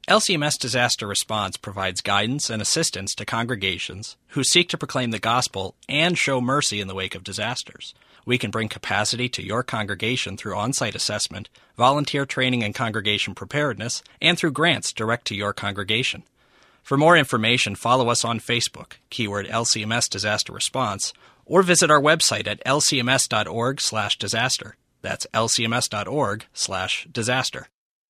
LCMS Disaster Response provides guidance and assistance to congregations who seek to proclaim the gospel and show mercy in the wake of disasters. We can bring capacity to your congregation through on-site assessment, volunteer training and congregation preparedness, and through grants direct to your congregation. For more information, follow us on Facebook, keyword LCMS Disaster Response, or visit our website at lcms.org/disaster. That's lcms.org/disaster.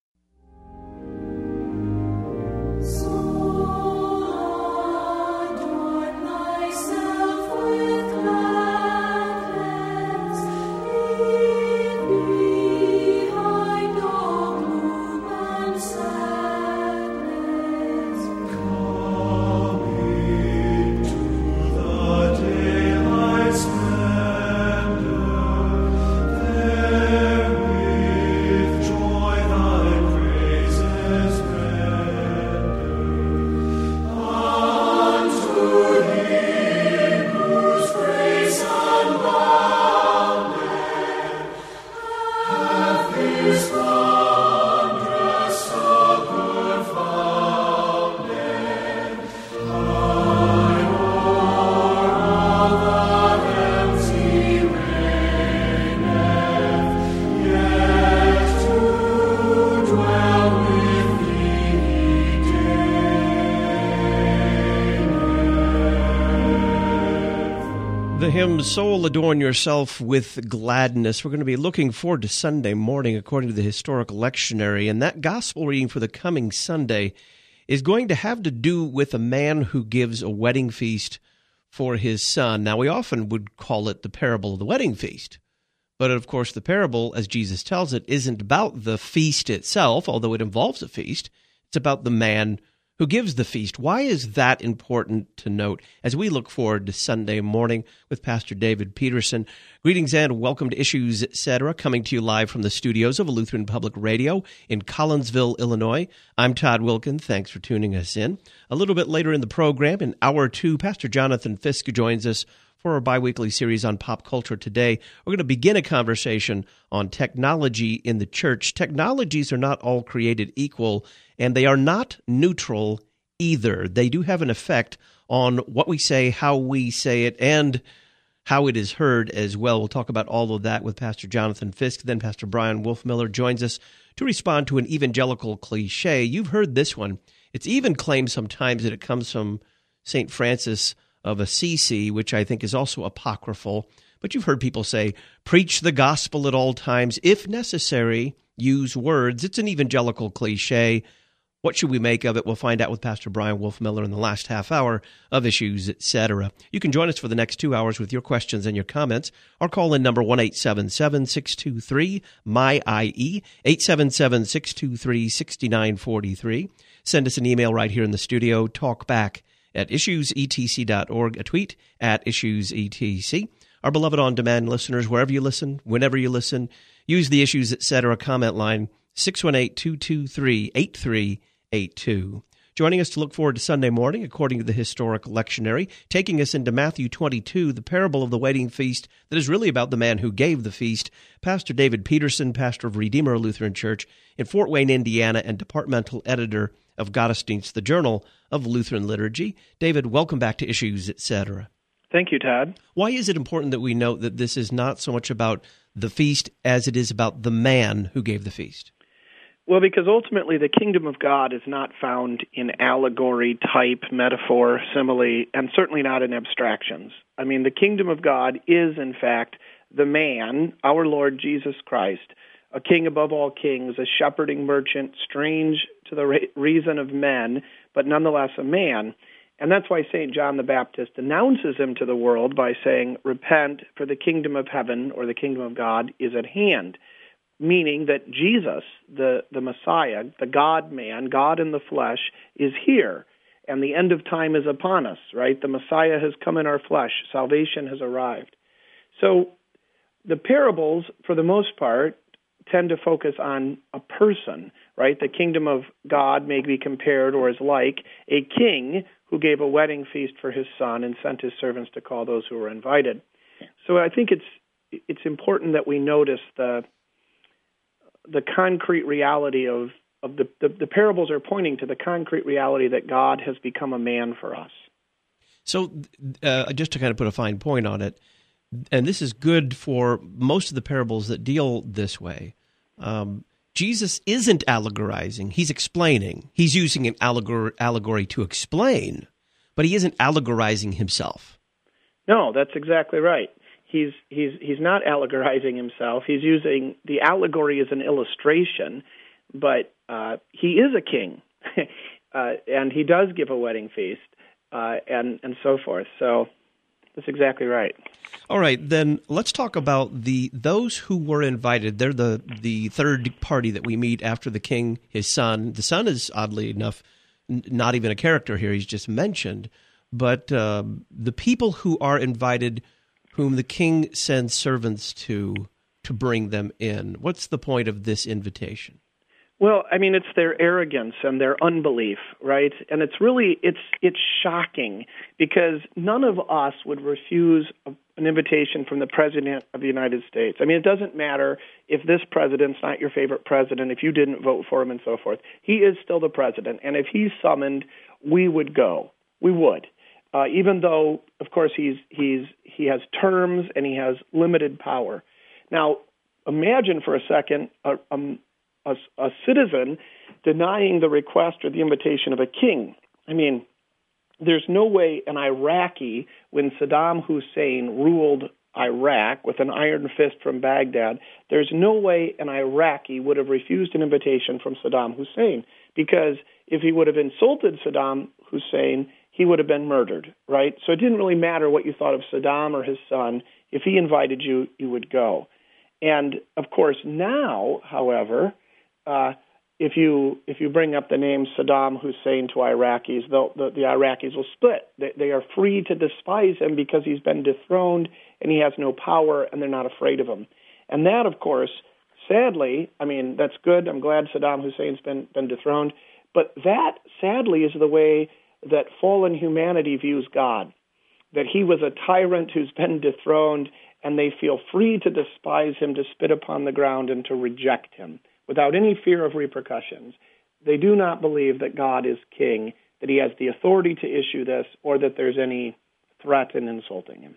Soul, adorn yourself with gladness. We're going to be looking forward to Sunday morning according to the historical lectionary, and that gospel reading for the coming Sunday is going to have to do with a man who gives a wedding feast for his son. Now, we often would call it the parable of the wedding feast, but of course the parable, as Jesus tells it, isn't about the feast itself, although it involves a feast. It's about the man who gives the feast. Why is that important to note as we look forward to Sunday morning with Pastor David Peterson? Greetings and welcome to Issues, Etc., coming to you live from the studios of Lutheran Public Radio in Collinsville, Illinois. I'm Todd Wilkin. Thanks for tuning us in. A little bit later in the program, in Hour 2, Pastor Jonathan Fisk joins us for our biweekly series on pop culture today. We're going to begin a conversation on technology in the church. Technologies are not all created equal, and they are not neutral either. They do have an effect on what we say, how we say it, and how it is heard as well. We'll talk about all of that with Pastor Jonathan Fisk. Then Pastor Brian Wolfmiller joins us to respond to an evangelical cliche. You've heard this one. It's even claimed sometimes that it comes from St. Francis of Assisi, which I think is also apocryphal. But you've heard people say, preach the gospel at all times. If necessary, use words. It's an evangelical cliche. What should we make of it? We'll find out with Pastor Brian Wolfmiller in the last half hour of Issues, Etc. You can join us for the next 2 hours with your questions and your comments. Our call-in number, 1-877-623-MY-IE, 877-623-6943. Send us an email right here in the studio, talkback@issuesetc.org, a tweet @issuesetc. Our beloved on-demand listeners, wherever you listen, whenever you listen, use the Issues, Etc. comment line, 618-223-8382. Joining us to look forward to Sunday morning, according to the historic lectionary, taking us into Matthew 22, the parable of the wedding feast that is really about the man who gave the feast, Pastor David Peterson, pastor of Redeemer Lutheran Church in Fort Wayne, Indiana, and departmental editor of Gottesdienst, the Journal of Lutheran Liturgy. David, welcome back to Issues, Etc. Thank you, Todd. Why is it important that we note that this is not so much about the feast as it is about the man who gave the feast? Well, because ultimately the kingdom of God is not found in allegory, type, metaphor, simile, and certainly not in abstractions. I mean, the kingdom of God is, in fact, the man, our Lord Jesus Christ, a king above all kings, a shepherding merchant, strange to the reason of men, but nonetheless a man. And that's why St. John the Baptist announces him to the world by saying, repent, for the kingdom of heaven, or the kingdom of God, is at hand. Meaning that Jesus, the Messiah, the God-man, God in the flesh, is here, and the end of time is upon us, right? The Messiah has come in our flesh. Salvation has arrived. So the parables, for the most part, tend to focus on a person, right? The kingdom of God may be compared or is like a king who gave a wedding feast for his son and sent his servants to call those who were invited. So I think it's important that we notice the concrete reality of the parables are pointing to the concrete reality that God has become a man for us. So just to kind of put a fine point on it, and this is good for most of the parables that deal this way, Jesus isn't allegorizing. He's explaining. He's using an allegory to explain, but he isn't allegorizing himself. No, that's exactly right. He's not allegorizing himself. He's using the allegory as an illustration, but he is a king, and he does give a wedding feast, and so forth. So that's exactly right. All right, then let's talk about those who were invited. They're the third party that we meet after the king, his son. The son is, oddly enough, not even a character here. He's just mentioned. But the people who are invited, whom the king sends servants to bring them in, what's the point of this invitation? Well, I mean, it's their arrogance and their unbelief, right? And it's shocking because none of us would refuse an invitation from the President of the United States. I mean, it doesn't matter if this president's not your favorite president, if you didn't vote for him and so forth. He is still the president, and if he's summoned, we would go. We would. Even though, of course, he has terms and he has limited power. Now, imagine for a second a citizen denying the request or the invitation of a king. I mean, there's no way an Iraqi, when Saddam Hussein ruled Iraq with an iron fist from Baghdad, there's no way an Iraqi would have refused an invitation from Saddam Hussein, because if he would have insulted Saddam Hussein, he would have been murdered, right? So it didn't really matter what you thought of Saddam or his son. If he invited you, you would go. And, of course, now, however, if you bring up the name Saddam Hussein to Iraqis, the Iraqis will split. They are free to despise him because he's been dethroned and he has no power, and they're not afraid of him. And that, of course, sadly, I mean, that's good. I'm glad Saddam Hussein's been dethroned. But that, sadly, is the way that fallen humanity views God, that he was a tyrant who's been dethroned, and they feel free to despise him, to spit upon the ground, and to reject him without any fear of repercussions. They do not believe that God is king, that he has the authority to issue this, or that there's any threat in insulting him.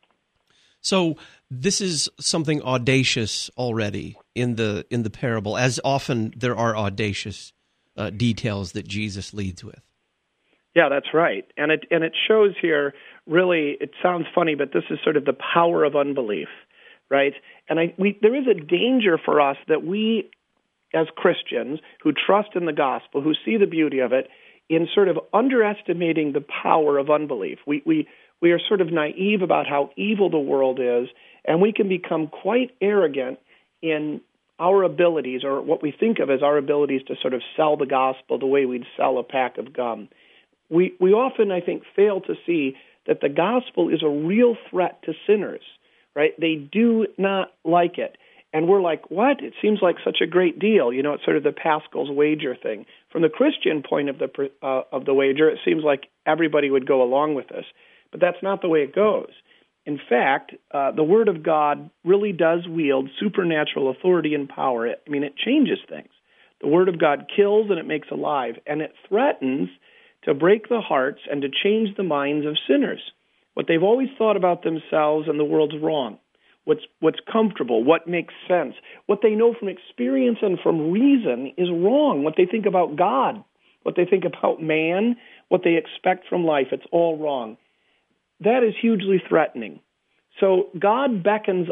So this is something audacious already in the parable, as often there are audacious details that Jesus leads with. Yeah, that's right. And it shows here, really, it sounds funny, but this is sort of the power of unbelief, right? And there is a danger for us that we, as Christians who trust in the gospel, who see the beauty of it, in sort of underestimating the power of unbelief. We are sort of naive about how evil the world is, and we can become quite arrogant in our abilities, or what we think of as our abilities to sort of sell the gospel the way we'd sell a pack of gum. We often, I think, fail to see that the gospel is a real threat to sinners, right? They do not like it. And we're like, what? It seems like such a great deal. You know, it's sort of the Pascal's wager thing. From the Christian point of the wager, it seems like everybody would go along with this. But that's not the way it goes. In fact, the Word of God really does wield supernatural authority and power. I mean, it changes things. The Word of God kills and it makes alive, and it threatens to break the hearts and to change the minds of sinners. What they've always thought about themselves and the world's wrong. What's comfortable, what makes sense, what they know from experience and from reason is wrong. What they think about God, what they think about man, what they expect from life, it's all wrong. That is hugely threatening. So God beckons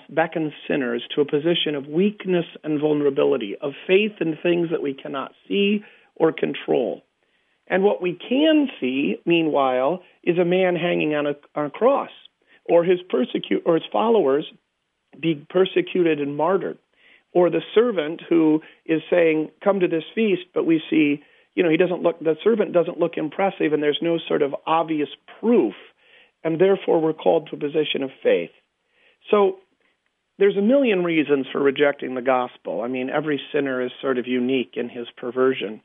sinners to a position of weakness and vulnerability, of faith in things that we cannot see or control. And what we can see, meanwhile, is a man hanging on a cross, or his followers being persecuted and martyred, or the servant who is saying, "Come to this feast," but we see, the servant doesn't look impressive, and there's no sort of obvious proof, and therefore we're called to a position of faith. So there's a million reasons for rejecting the gospel. I mean, every sinner is sort of unique in his perversion.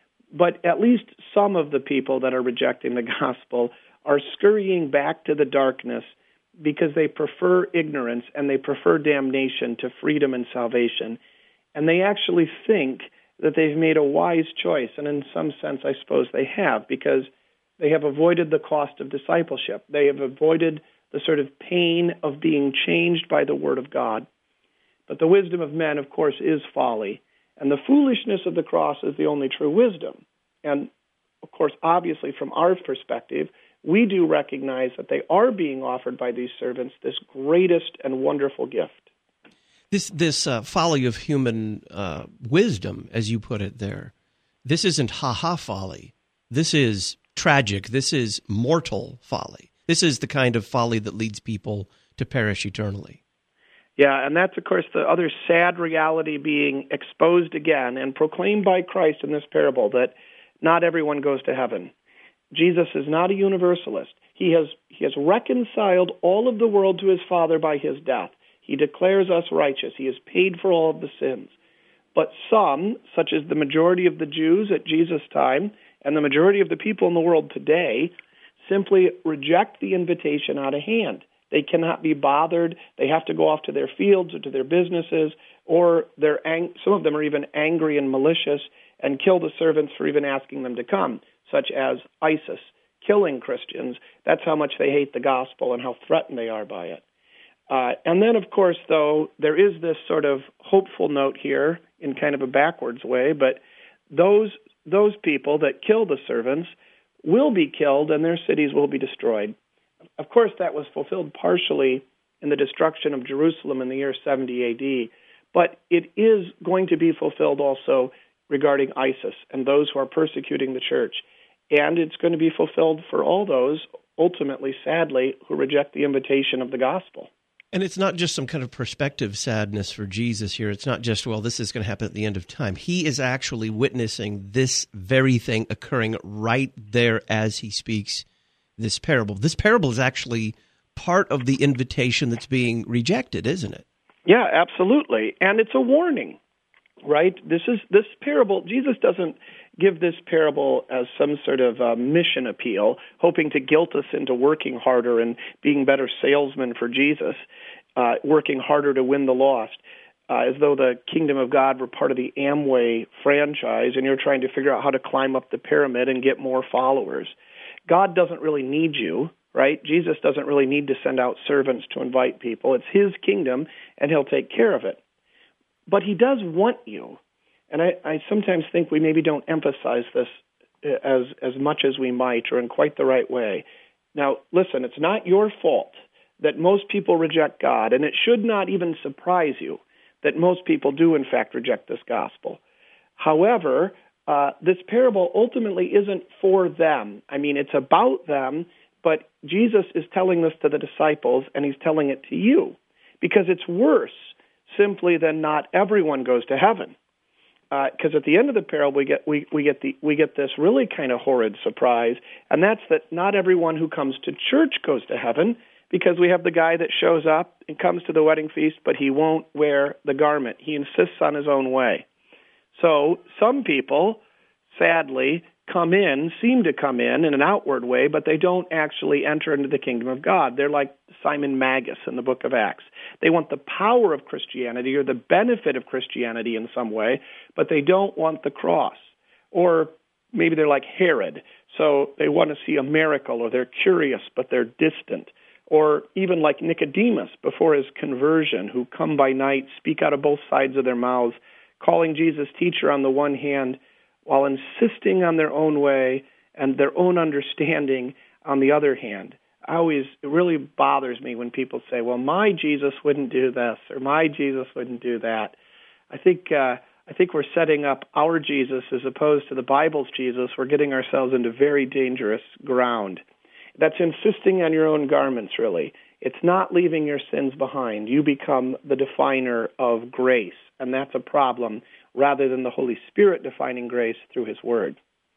But at least some of the people that are rejecting the gospel are scurrying back to the darkness because they prefer ignorance and they prefer damnation to freedom and salvation. And they actually think that they've made a wise choice, and in some sense, I suppose they have, because they have avoided the cost of discipleship. They have avoided the sort of pain of being changed by the Word of God. But the wisdom of men, of course, is folly, and the foolishness of the cross is the only true wisdom. And, of course, obviously, from our perspective, we do recognize that they are being offered by these servants this greatest and wonderful gift. This folly of human wisdom, as you put it there, this isn't ha-ha folly. This is tragic. This is mortal folly. This is the kind of folly that leads people to perish eternally. Yeah, and that's, of course, the other sad reality being exposed again and proclaimed by Christ in this parable, that not everyone goes to heaven. Jesus is not a universalist. He has reconciled all of the world to his Father by his death. He declares us righteous. He has paid for all of the sins. But some, such as the majority of the Jews at Jesus' time and the majority of the people in the world today, simply reject the invitation out of hand. They cannot be bothered. They have to go off to their fields or to their businesses, or some of them are even angry and malicious and kill the servants for even asking them to come, such as ISIS, killing Christians. That's how much they hate the gospel and how threatened they are by it. And then, of course, though, there is this sort of hopeful note here in kind of a backwards way, but those people that kill the servants will be killed and their cities will be destroyed. Of course, that was fulfilled partially in the destruction of Jerusalem in the year 70 A.D., but it is going to be fulfilled also regarding ISIS and those who are persecuting the church. And it's going to be fulfilled for all those, ultimately, sadly, who reject the invitation of the gospel. And it's not just some kind of perspective sadness for Jesus here. It's not just, well, this is going to happen at the end of time. He is actually witnessing this very thing occurring right there as he speaks this parable. This parable is actually part of the invitation that's being rejected, isn't it? Yeah, absolutely. And it's a warning, right? This parable, Jesus doesn't give this parable as some sort of mission appeal, hoping to guilt us into working harder and being better salesmen for Jesus, working harder to win the lost, as though the kingdom of God were part of the Amway franchise and you're trying to figure out how to climb up the pyramid and get more followers. God doesn't really need you, right? Jesus doesn't really need to send out servants to invite people. It's his kingdom, and he'll take care of it. But he does want you. And I sometimes think we maybe don't emphasize this as much as we might or in quite the right way. Now, listen, it's not your fault that most people reject God, and it should not even surprise you that most people do, in fact, reject this gospel. However, this parable ultimately isn't for them. I mean, it's about them, but Jesus is telling this to the disciples, and he's telling it to you, because it's worse simply than not everyone goes to heaven. Because at the end of the parable, we get this really kind of horrid surprise, and that's that not everyone who comes to church goes to heaven, because we have the guy that shows up and comes to the wedding feast, but he won't wear the garment. He insists on his own way. So some people, sadly, seem to come in an outward way, but they don't actually enter into the kingdom of God. They're like Simon Magus in the book of Acts. They want the power of Christianity or the benefit of Christianity in some way, but they don't want the cross. Or maybe they're like Herod, so they want to see a miracle, or they're curious, but they're distant. Or even like Nicodemus before his conversion, who come by night, speak out of both sides of their mouths, calling Jesus teacher on the one hand, while insisting on their own way and their own understanding on the other hand. It really bothers me when people say, well, my Jesus wouldn't do this, or my Jesus wouldn't do that. I think we're setting up our Jesus as opposed to the Bible's Jesus. We're getting ourselves into very dangerous ground. That's insisting on your own garments, really. It's not leaving your sins behind. You become the definer of grace, and that's a problem, rather than the Holy Spirit defining grace through his word.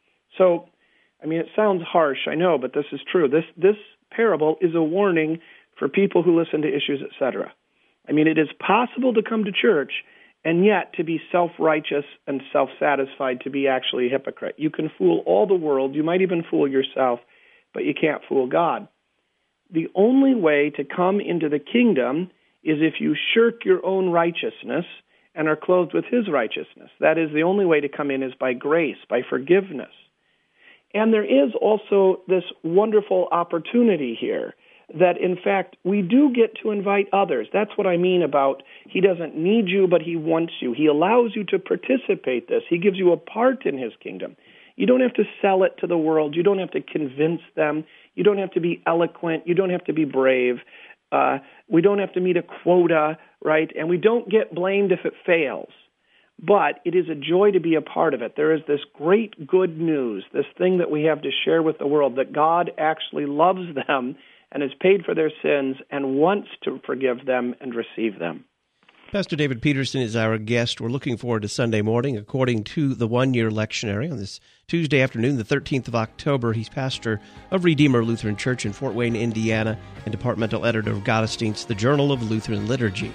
So, I mean, it sounds harsh, I know, but this is true. This parable is a warning for people who listen to issues, etc. I mean, it is possible to come to church and yet to be self-righteous and self-satisfied, to be actually a hypocrite. You can fool all the world. You might even fool yourself, but you can't fool God. The only way to come into the kingdom is if you shirk your own righteousness and are clothed with his righteousness. That is, the only way to come in is by grace, by forgiveness. And there is also this wonderful opportunity here that, in fact, we do get to invite others. That's what I mean about he doesn't need you, but he wants you. He allows you to participate this. He gives you a part in his kingdom. You don't have to sell it to the world. You don't have to convince them. You don't have to be eloquent. You don't have to be brave. We don't have to meet a quota, right? And we don't get blamed if it fails. But it is a joy to be a part of it. There is this great good news, this thing that we have to share with the world, that God actually loves them and has paid for their sins and wants to forgive them and receive them. Pastor David Peterson is our guest. We're looking forward to Sunday morning, according to the one-year lectionary on this Tuesday afternoon, the 13th of October. He's pastor of Redeemer Lutheran Church in Fort Wayne, Indiana, and departmental editor of Gottesdienst, the Journal of Lutheran Liturgy.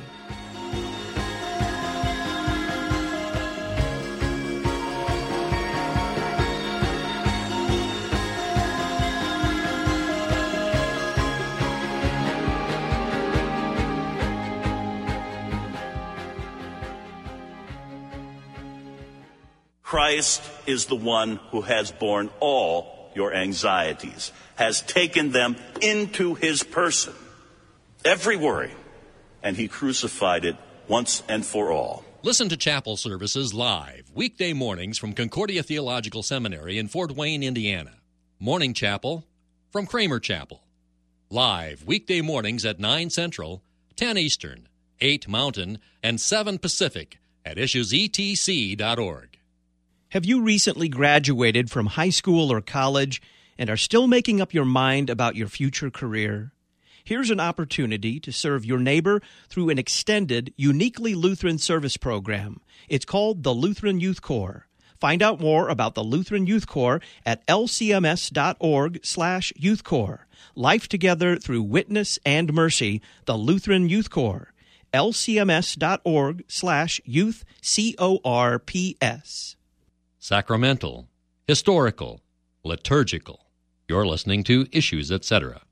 Christ is the one who has borne all your anxieties, has taken them into his person, every worry, and he crucified it once and for all. Listen to chapel services live, weekday mornings from Concordia Theological Seminary in Fort Wayne, Indiana. Morning chapel from Kramer Chapel. Live weekday mornings at 9 Central, 10 Eastern, 8 Mountain, and 7 Pacific at issuesetc.org. Have you recently graduated from high school or college and are still making up your mind about your future career? Here's an opportunity to serve your neighbor through an extended, uniquely Lutheran service program. It's called the Lutheran Youth Corps. Find out more about the Lutheran Youth Corps at lcms.org/Youth Corps. Life together through witness and mercy, the Lutheran Youth Corps. lcms.org/Youth CORPS. Sacramental, historical, liturgical. You're listening to Issues, etc.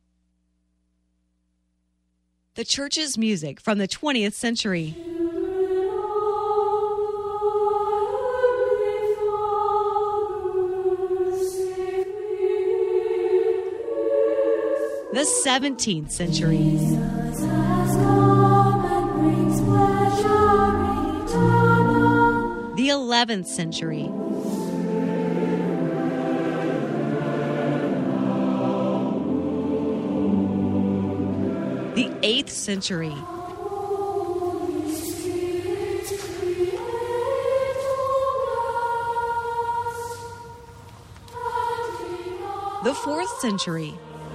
The church's music from the 20th century. The 17th century. The 11th century. The 8th century. The 4th century.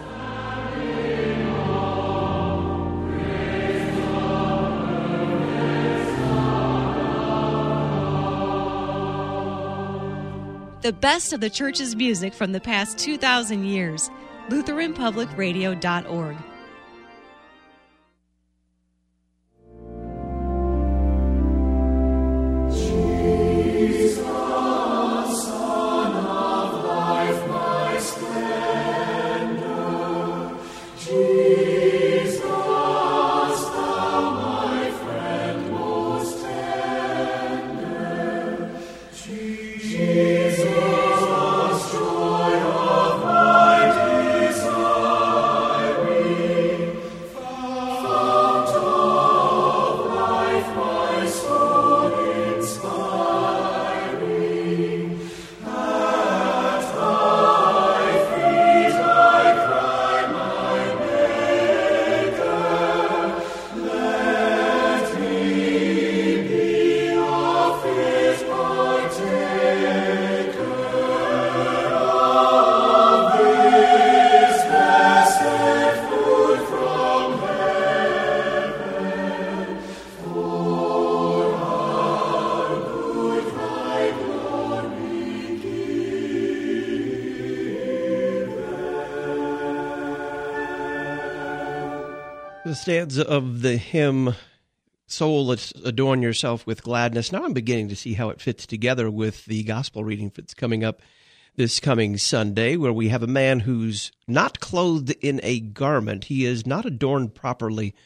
The best of the church's music from the past 2,000 years. LutheranPublicRadio.org. The stanza of the hymn, Soul, Adorn Yourself with Gladness. Now I'm beginning to see how it fits together with the gospel reading that's coming up this coming Sunday, where we have a man who's not clothed in a garment. He is not adorned properly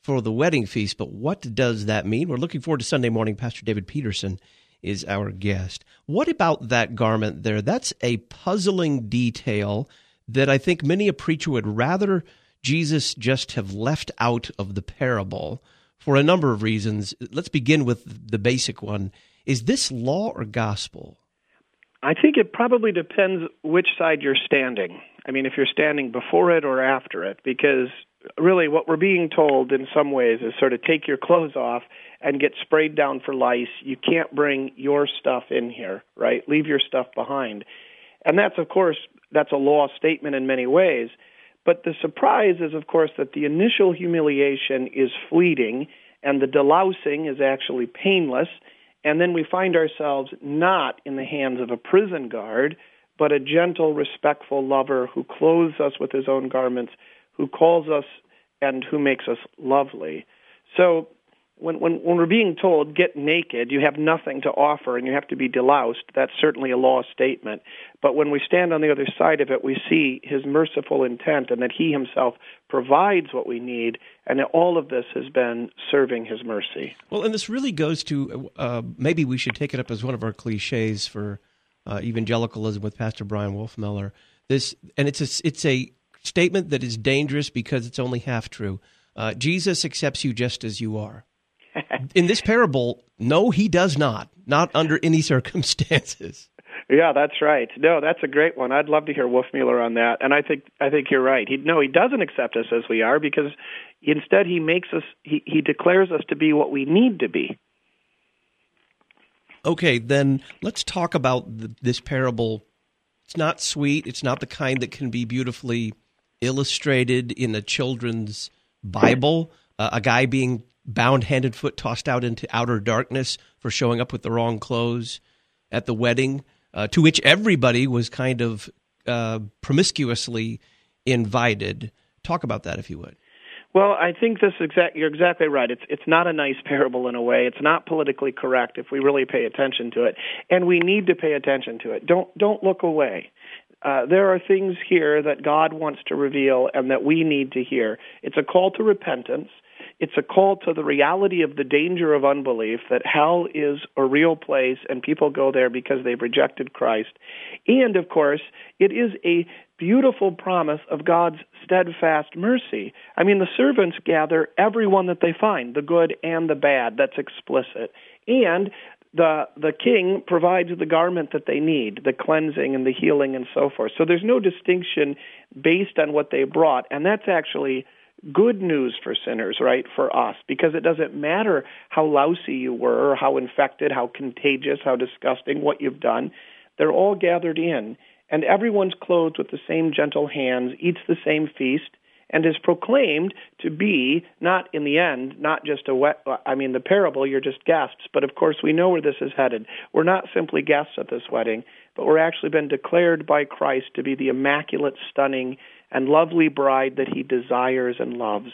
for the wedding feast. But what does that mean? We're looking forward to Sunday morning. Pastor David Peterson is our guest. What about that garment there? That's a puzzling detail that I think many a preacher would rather Jesus just have left out of the parable for a number of reasons. Let's begin with the basic one. Is this law or gospel? I think it probably depends which side you're standing. I mean, if you're standing before it or after it, because really what we're being told in some ways is sort of take your clothes off and get sprayed down for lice. You can't bring your stuff in here, right? Leave your stuff behind. And that's, of course, that's a law statement in many ways. But the surprise is, of course, that the initial humiliation is fleeting and the delousing is actually painless. And then we find ourselves not in the hands of a prison guard, but a gentle, respectful lover who clothes us with his own garments, who calls us and who makes us lovely. So when we're being told, get naked, you have nothing to offer and you have to be deloused, that's certainly a law statement. But when we stand on the other side of it, we see his merciful intent and that he himself provides what we need, and that all of this has been serving his mercy. Well, and this really goes to, maybe we should take it up as one of our cliches for evangelicalism with Pastor Brian Wolfmuller. It's a statement that is dangerous because it's only half true. Jesus accepts you just as you are. In this parable, no, he does not under any circumstances. Yeah, that's right. No, that's a great one. I'd love to hear Wolfmuller on that. And I think you're right. He doesn't accept us as we are, because instead he makes us. He declares us to be what we need to be. Okay, then let's talk about this parable. It's not sweet. It's not the kind that can be beautifully illustrated in a children's Bible. A guy being bound hand and foot, tossed out into outer darkness for showing up with the wrong clothes at the wedding, to which everybody was kind of promiscuously invited. Talk about that, if you would. Well, I think you're exactly right. It's not a nice parable in a way. It's not politically correct if we really pay attention to it, and we need to pay attention to it. Don't look away. There are things here that God wants to reveal and that we need to hear. It's a call to repentance. It's a call to the reality of the danger of unbelief, that hell is a real place and people go there because they've rejected Christ. And, of course, it is a beautiful promise of God's steadfast mercy. I mean, the servants gather everyone that they find, the good and the bad. That's explicit. And the king provides the garment that they need, the cleansing and the healing and so forth. So there's no distinction based on what they brought, and that's actually good news for sinners, right, for us, because it doesn't matter how lousy you were, or how infected, how contagious, how disgusting, what you've done. They're all gathered in, and everyone's clothed with the same gentle hands, eats the same feast, and is proclaimed to be, not in the end, not just the parable, you're just guests, but of course we know where this is headed. We're not simply guests at this wedding, but we're actually been declared by Christ to be the immaculate, stunning, and lovely bride that he desires and loves.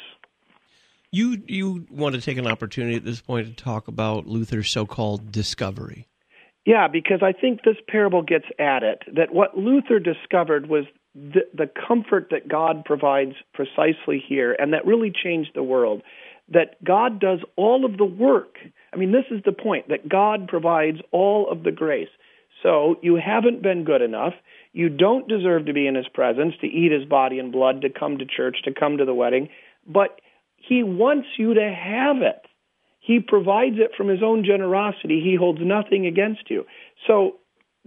You want to take an opportunity at this point to talk about Luther's so-called discovery. Yeah, because I think this parable gets at it, that what Luther discovered was the comfort that God provides precisely here, and that really changed the world, that God does all of the work. I mean, this is the point, that God provides all of the grace. So you haven't been good enough. You don't deserve to be in his presence, to eat his body and blood, to come to church, to come to the wedding, but he wants you to have it. He provides it from his own generosity. He holds nothing against you. So,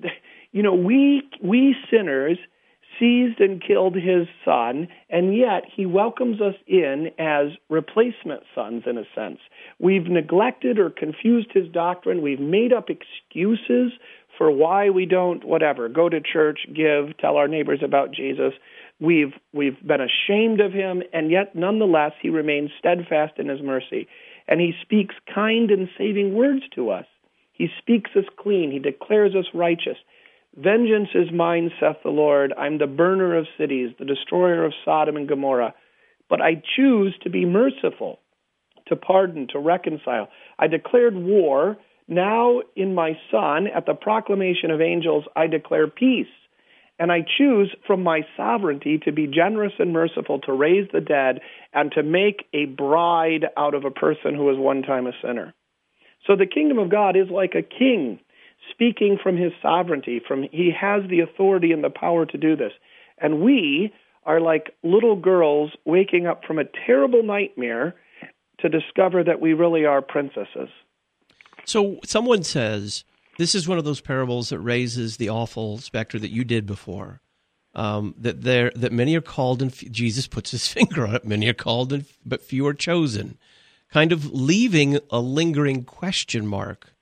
we sinners seized and killed his son, and yet he welcomes us in as replacement sons, in a sense. We've neglected or confused his doctrine. We've made up excuses for why we don't, go to church, give, tell our neighbors about Jesus. We've been ashamed of him, and yet nonetheless he remains steadfast in his mercy. And he speaks kind and saving words to us. He speaks us clean. He declares us righteous. Vengeance is mine, saith the Lord. I'm the burner of cities, the destroyer of Sodom and Gomorrah. But I choose to be merciful, to pardon, to reconcile. I declared war. Now in my Son, at the proclamation of angels, I declare peace. And I choose from my sovereignty to be generous and merciful, to raise the dead, and to make a bride out of a person who was one time a sinner. So the kingdom of God is like a king speaking from his sovereignty. He has the authority and the power to do this. And we are like little girls waking up from a terrible nightmare to discover that we really are princesses. So someone says, this is one of those parables that raises the awful specter that you did before, that many are called, and Jesus puts his finger on it, many are called, but few are chosen, kind of leaving a lingering question mark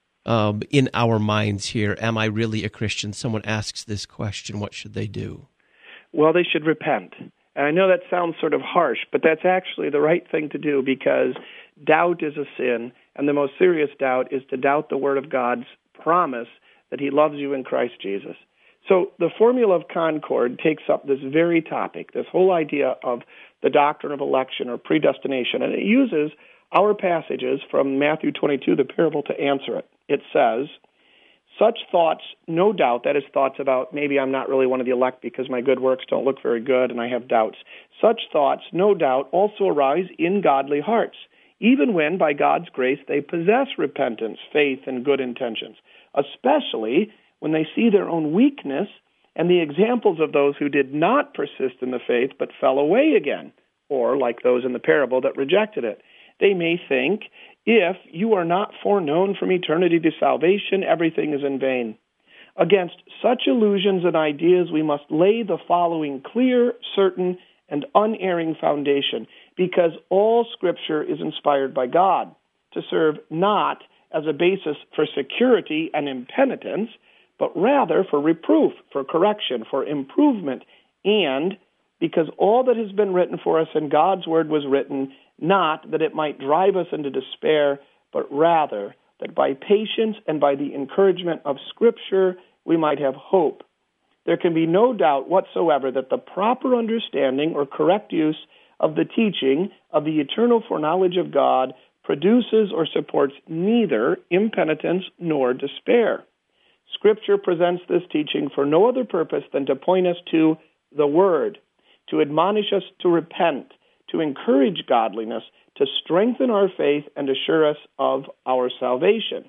in our minds here. Am I really a Christian? Someone asks this question, what should they do? Well, they should repent. And I know that sounds sort of harsh, but that's actually the right thing to do, because doubt is a sin, and the most serious doubt is to doubt the Word of God's promise that he loves you in Christ Jesus. So the Formula of Concord takes up this very topic, this whole idea of the doctrine of election or predestination, and it uses our passages from Matthew 22, the parable, to answer it. It says, such thoughts, no doubt, that is thoughts about maybe I'm not really one of the elect because my good works don't look very good and I have doubts. Such thoughts, no doubt, also arise in godly hearts, even when, by God's grace, they possess repentance, faith, and good intentions, especially when they see their own weakness and the examples of those who did not persist in the faith but fell away again, or like those in the parable that rejected it. They may think, if you are not foreknown from eternity to salvation, everything is in vain. Against such illusions and ideas, we must lay the following clear, certain, and unerring foundation, because all Scripture is inspired by God to serve not as a basis for security and impenitence, but rather for reproof, for correction, for improvement, and because all that has been written for us in God's Word was written, not that it might drive us into despair, but rather that by patience and by the encouragement of Scripture we might have hope. There can be no doubt whatsoever that the proper understanding or correct use of the teaching of the eternal foreknowledge of God produces or supports neither impenitence nor despair. Scripture presents this teaching for no other purpose than to point us to the Word, to admonish us to repent, to encourage godliness, to strengthen our faith, and assure us of our salvation.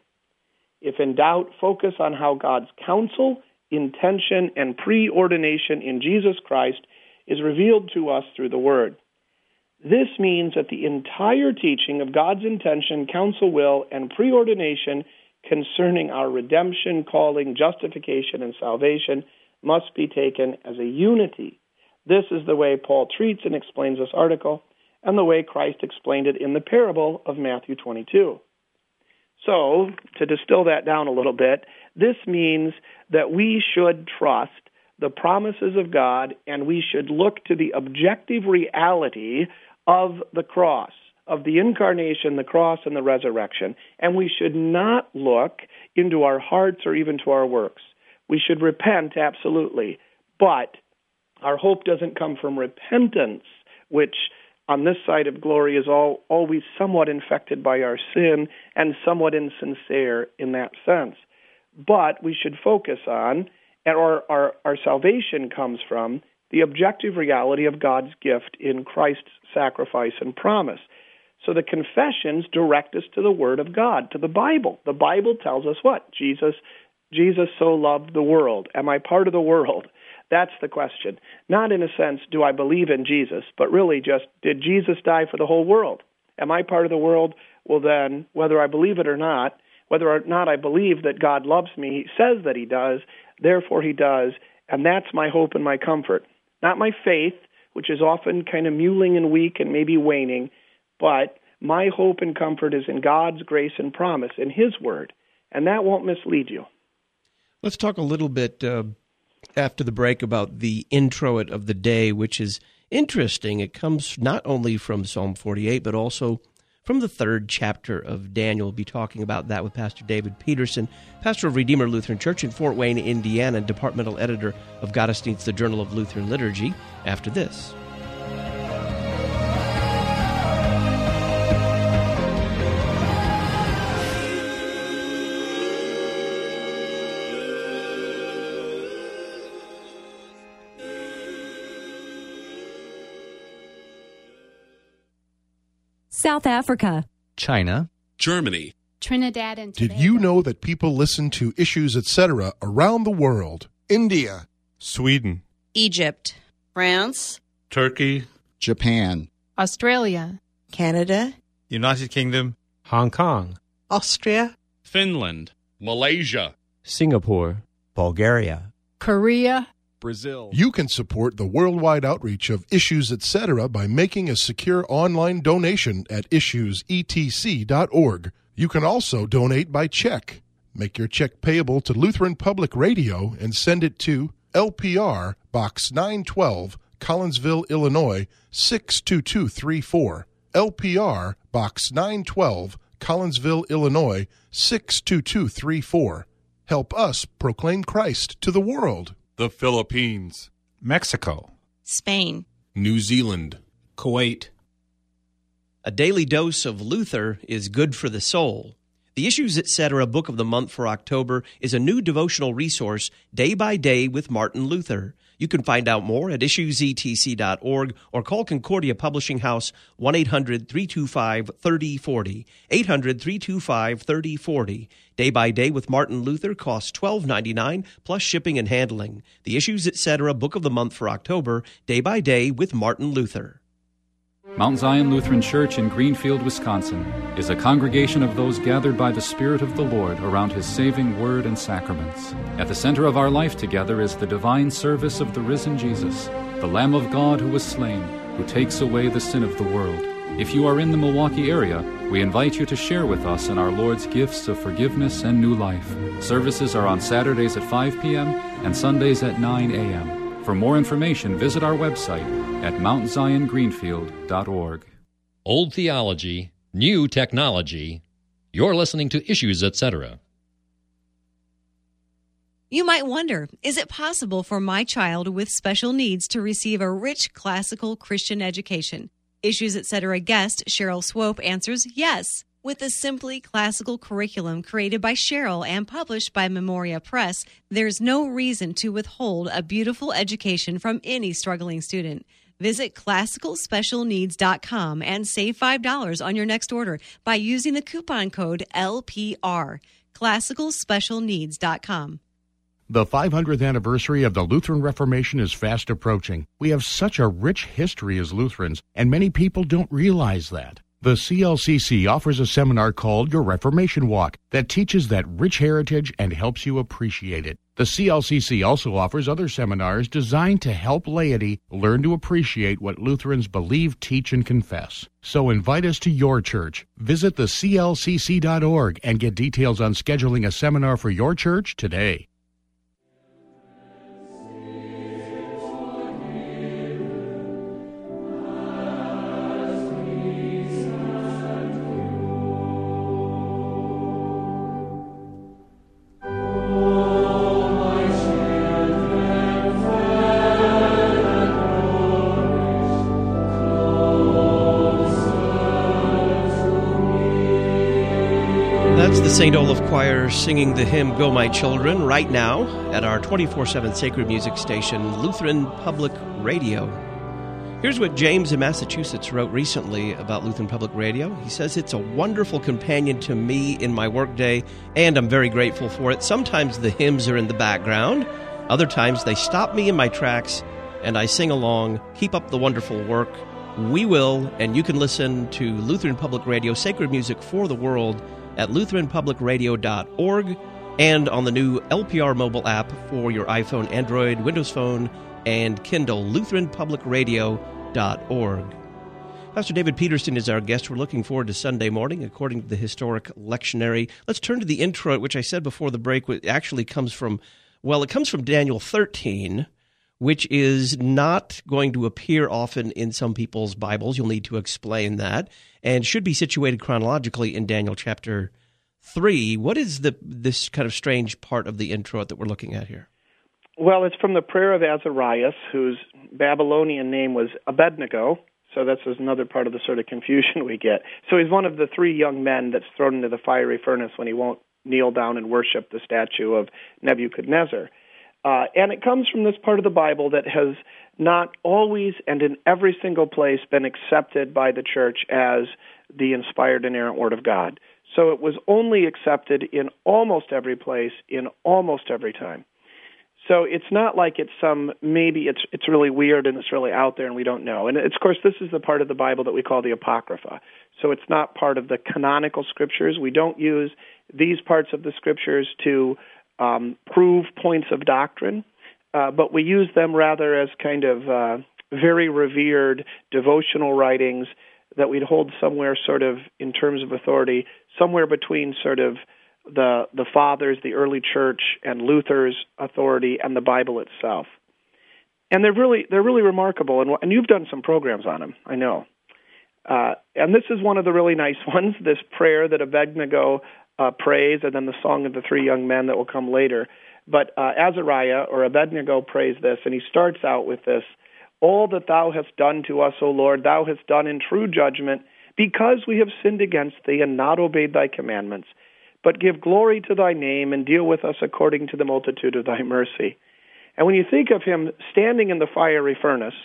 If in doubt, focus on how God's counsel, intention, and preordination in Jesus Christ is revealed to us through the Word. This means that the entire teaching of God's intention, counsel, will, and preordination concerning our redemption, calling, justification, and salvation must be taken as a unity. This is the way Paul treats and explains this article, and the way Christ explained it in the parable of Matthew 22. So, to distill that down a little bit, this means that we should trust the promises of God, and we should look to the objective reality of the cross, of the incarnation, the cross, and the resurrection, and we should not look into our hearts or even to our works. We should repent, absolutely, but our hope doesn't come from repentance, which on this side of glory is always somewhat infected by our sin and somewhat insincere in that sense. But we should focus on, and our salvation comes from, the objective reality of God's gift in Christ's sacrifice and promise. So the confessions direct us to the Word of God, to the Bible. The Bible tells us what? Jesus so loved the world. Am I part of the world? That's the question. Not in a sense, do I believe in Jesus, but really just, did Jesus die for the whole world? Am I part of the world? Well then, whether I believe it or not, whether or not I believe that God loves me, He says that He does, therefore He does, and that's my hope and my comfort. Not my faith, which is often kind of mewling and weak and maybe waning, but my hope and comfort is in God's grace and promise, in His Word, and that won't mislead you. Let's talk a little bit after the break about the introit of the day, which is interesting. It comes not only from Psalm 48, but also from the 3rd chapter of Daniel. We'll be talking about that with Pastor David Peterson, pastor of Redeemer Lutheran Church in Fort Wayne, Indiana, and departmental editor of Gottesdienst, the Journal of Lutheran Liturgy, after this. South Africa, China, Germany, Trinidad and Tobago. Did you know that people listen to Issues, Etc. around the world? India, Sweden, Egypt, France, Turkey, Japan, Australia, Canada, United Kingdom, Hong Kong, Austria, Finland, Malaysia, Singapore, Bulgaria, Korea, Brazil. You can support the worldwide outreach of Issues, Etc. by making a secure online donation at issuesetc.org. You can also donate by check. Make your check payable to Lutheran Public Radio and send it to LPR Box 912, Collinsville, Illinois 62234. LPR Box 912, Collinsville, Illinois 62234. Help us proclaim Christ to the world. the Philippines, Mexico, Spain, New Zealand, Kuwait. A daily dose of Luther is good for the soul. The Issues, Etc. Book of the Month for October is a new devotional resource, day by day with Martin Luther. You can find out more at issuesetc.org or call Concordia Publishing House 1-800-325-3040, 800-325-3040. Day by Day with Martin Luther costs $12.99 plus shipping and handling. The Issues, Etc. Book of the Month for October, Day by Day with Martin Luther. Mount Zion Lutheran Church in Greenfield, Wisconsin, is a congregation of those gathered by the Spirit of the Lord around His saving word and sacraments. At the center of our life together is the divine service of the risen Jesus, the Lamb of God who was slain, who takes away the sin of the world. If you are in the Milwaukee area, we invite you to share with us in our Lord's gifts of forgiveness and new life. Services are on Saturdays at 5 p.m. and Sundays at 9 a.m. For more information, visit our website at mountziongreenfield.org. Old theology, new technology. You're listening to Issues, Etc. You might wonder, is it possible for my child with special needs to receive a rich classical Christian education? Issues, Etc. guest Cheryl Swope answers yes. With a simply classical curriculum created by Cheryl and published by Memoria Press, there's no reason to withhold a beautiful education from any struggling student. Visit classicalspecialneeds.com and save $5 on your next order by using the coupon code LPR. classicalspecialneeds.com. The 500th anniversary of the Lutheran Reformation is fast approaching. We have such a rich history as Lutherans, and many people don't realize that. The CLCC offers a seminar called Your Reformation Walk that teaches that rich heritage and helps you appreciate it. The CLCC also offers other seminars designed to help laity learn to appreciate what Lutherans believe, teach, and confess. So invite us to your church. Visit theclcc.org and get details on scheduling a seminar for your church today. That's the St. Olaf Choir singing the hymn, Go My Children, right now at our 24/7 sacred music station, Lutheran Public Radio. Here's what James in Massachusetts wrote recently about Lutheran Public Radio. He says, it's a wonderful companion to me in my workday, and I'm very grateful for it. Sometimes the hymns are in the background. Other times they stop me in my tracks, and I sing along. Keep up the wonderful work. We will, and you can listen to Lutheran Public Radio, sacred music for the world, at lutheranpublicradio.org and on the new LPR mobile app for your iPhone, Android, Windows Phone, and Kindle, lutheranpublicradio.org. Pastor David Peterson is our guest. We're looking forward to Sunday morning, according to the historic lectionary. Let's turn to the intro, which I said before the break, which actually comes from, well, it comes from Daniel 13, which is not going to appear often in some people's Bibles. You'll need to explain that, and should be situated chronologically in Daniel chapter 3. What is this kind of strange part of the intro that we're looking at here? Well, it's from the prayer of Azarias, whose Babylonian name was Abednego, so that's another part of the sort of confusion we get. So he's one of the three young men that's thrown into the fiery furnace when he won't kneel down and worship the statue of Nebuchadnezzar. And it comes from this part of the Bible that has not always and in every single place been accepted by the church as the inspired, inerrant Word of God. So it was only accepted in almost every place, in almost every time. So it's not like it's maybe it's really weird and it's really out there and we don't know. And of course, this is the part of the Bible that we call the Apocrypha. So it's not part of the canonical scriptures. We don't use these parts of the scriptures to prove points of doctrine, but we use them rather as kind of very revered devotional writings that we'd hold somewhere sort of in terms of authority, somewhere between sort of the fathers, the early church, and Luther's authority and the Bible itself. And they're really remarkable, and you've done some programs on them, I know. And this is one of the really nice ones, this prayer that Abednego prays, and then the Song of the Three Young Men that will come later. But Azariah, or Abednego, prays this, and he starts out with this: "All that thou hast done to us, O Lord, thou hast done in true judgment, because we have sinned against thee and not obeyed thy commandments. But give glory to thy name and deal with us according to the multitude of thy mercy." And when you think of him standing in the fiery furnace,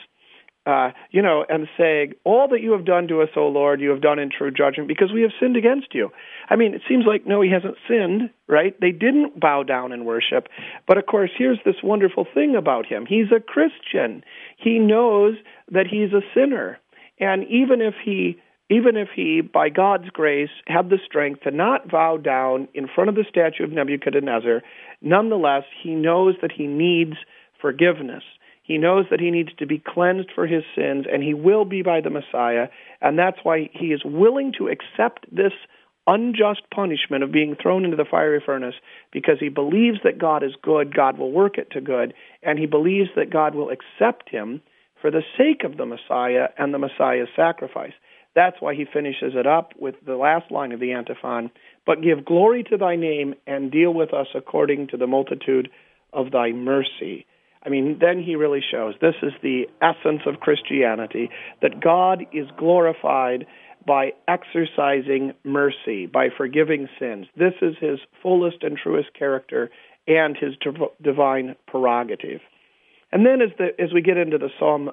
and saying, "All that you have done to us, O Lord, you have done in true judgment, because we have sinned against you." I mean, it seems like, no, he hasn't sinned, right? They didn't bow down and worship. But, of course, here's this wonderful thing about him. He's a Christian. He knows that he's a sinner. And even if he, by God's grace, had the strength to not bow down in front of the statue of Nebuchadnezzar, nonetheless, he knows that he needs forgiveness. He knows that he needs to be cleansed for his sins, and he will be by the Messiah, and that's why he is willing to accept this unjust punishment of being thrown into the fiery furnace, because he believes that God is good, God will work it to good, and he believes that God will accept him for the sake of the Messiah and the Messiah's sacrifice. That's why he finishes it up with the last line of the antiphon: "But give glory to thy name and deal with us according to the multitude of thy mercy." I mean, then he really shows this is the essence of Christianity, that God is glorified by exercising mercy, by forgiving sins. This is his fullest and truest character and his divine prerogative. And then as we get into the Psalm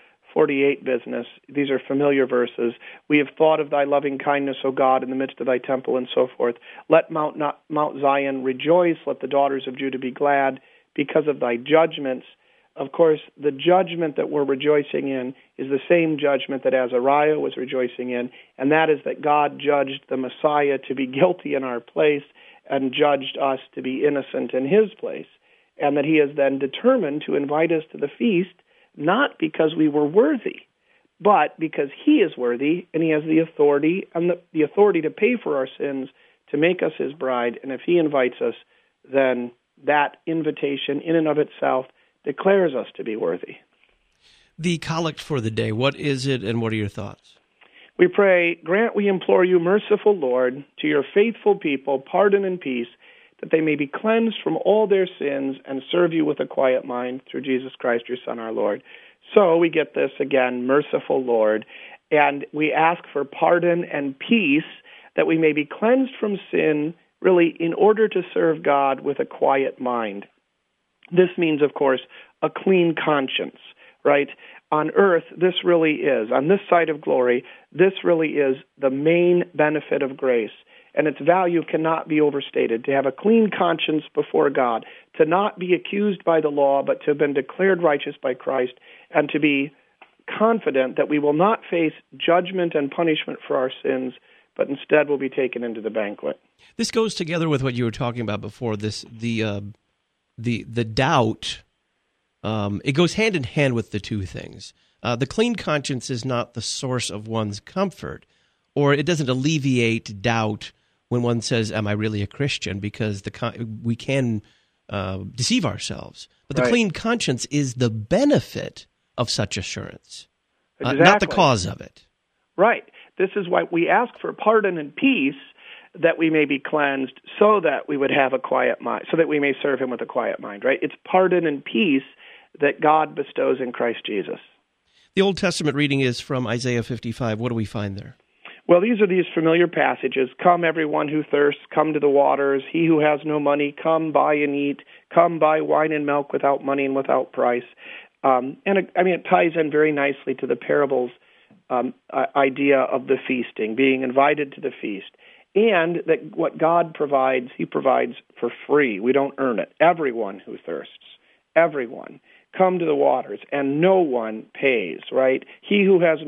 48 business, these are familiar verses. "We have thought of thy loving kindness, O God, in the midst of thy temple," and so forth. "Let Mount Zion rejoice, let the daughters of Judah be glad, because of thy judgments." Of course, the judgment that we're rejoicing in is the same judgment that Azariah was rejoicing in, and that is that God judged the Messiah to be guilty in our place and judged us to be innocent in his place, and that he has then determined to invite us to the feast, not because we were worthy, but because he is worthy, and he has the authority and the authority to pay for our sins, to make us his bride, and if he invites us, then that invitation in and of itself declares us to be worthy. The collect for the day, what is it and what are your thoughts? We pray, "Grant, we implore you, merciful Lord, to your faithful people pardon and peace, that they may be cleansed from all their sins and serve you with a quiet mind through Jesus Christ, your Son, our Lord." So we get this again, merciful Lord, and we ask for pardon and peace, that we may be cleansed from sin, really in order to serve God with a quiet mind. This means, of course, a clean conscience, right? On earth, this really is, on this side of glory, this really is the main benefit of grace, and its value cannot be overstated. To have a clean conscience before God, to not be accused by the law, but to have been declared righteous by Christ, and to be confident that we will not face judgment and punishment for our sins, but instead will be taken into the banquet. This goes together with what you were talking about before. The doubt. It goes hand in hand with the two things. The clean conscience is not the source of one's comfort, or it doesn't alleviate doubt when one says, "Am I really a Christian?" Because we can deceive ourselves. But the clean conscience is the benefit of such assurance, not the cause of it. Right. This is why we ask for pardon and peace, that we may be cleansed, so that we would have a quiet mind, so that we may serve him with a quiet mind, right? It's pardon and peace that God bestows in Christ Jesus. The Old Testament reading is from Isaiah 55. What do we find there? Well, these are these familiar passages. Come, everyone who thirsts, come to the waters. He who has no money, come buy and eat. Come buy wine and milk without money and without price. It ties in very nicely to the parable's idea of the feasting, being invited to the feast. And that what God provides, he provides for free. We don't earn it. Everyone who thirsts, everyone, come to the waters, and no one pays, right? He who has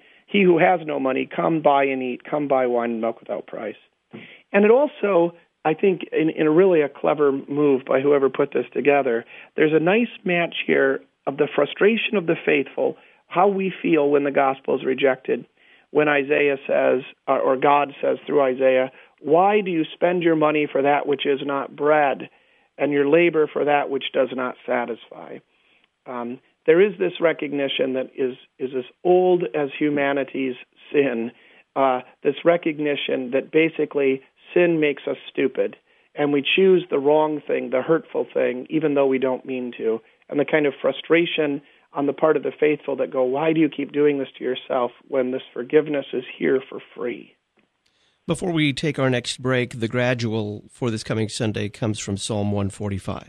no money, come buy and eat, come buy wine and milk without price. And it also, I think, in really a clever move by whoever put this together, there's a nice match here of the frustration of the faithful, how we feel when the gospel is rejected. When Isaiah says, or God says through Isaiah, why do you spend your money for that which is not bread, and your labor for that which does not satisfy? There is this recognition that is as old as humanity's sin, this recognition that basically sin makes us stupid, and we choose the wrong thing, the hurtful thing, even though we don't mean to, and the kind of frustration on the part of the faithful that go, why do you keep doing this to yourself when this forgiveness is here for free? Before we take our next break, the gradual for this coming Sunday comes from Psalm 145.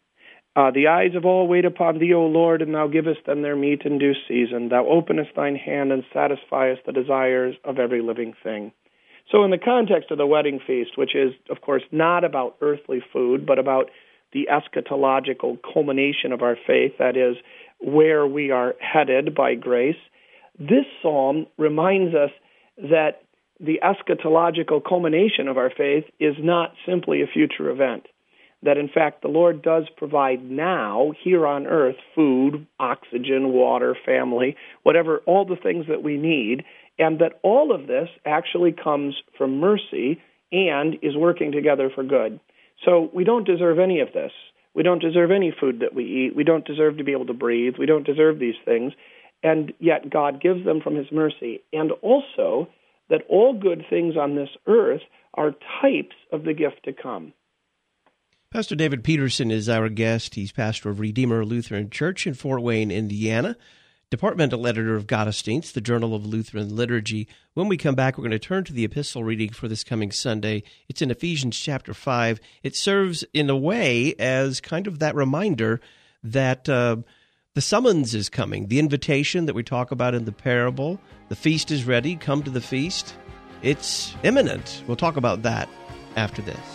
The eyes of all wait upon thee, O Lord, and thou givest them their meat in due season. Thou openest thine hand and satisfiest the desires of every living thing. So in the context of the wedding feast, which is, of course, not about earthly food, but about the eschatological culmination of our faith, that is, where we are headed by grace, this psalm reminds us that the eschatological culmination of our faith is not simply a future event. That, in fact, the Lord does provide now, here on earth, food, oxygen, water, family, whatever, all the things that we need, and that all of this actually comes from mercy and is working together for good. So we don't deserve any of this. We don't deserve any food that we eat. We don't deserve to be able to breathe. We don't deserve these things. And yet God gives them from his mercy. And also that all good things on this earth are types of the gift to come. Pastor David Peterson is our guest. He's pastor of Redeemer Lutheran Church in Fort Wayne, Indiana, departmental editor of Gottesdienst, the Journal of Lutheran Liturgy. When we come back, we're going to turn to the epistle reading for this coming Sunday. It's in Ephesians chapter 5. It serves in a way as kind of that reminder that the summons is coming, the invitation that we talk about in the parable. The feast is ready. Come to the feast. It's imminent. We'll talk about that after this.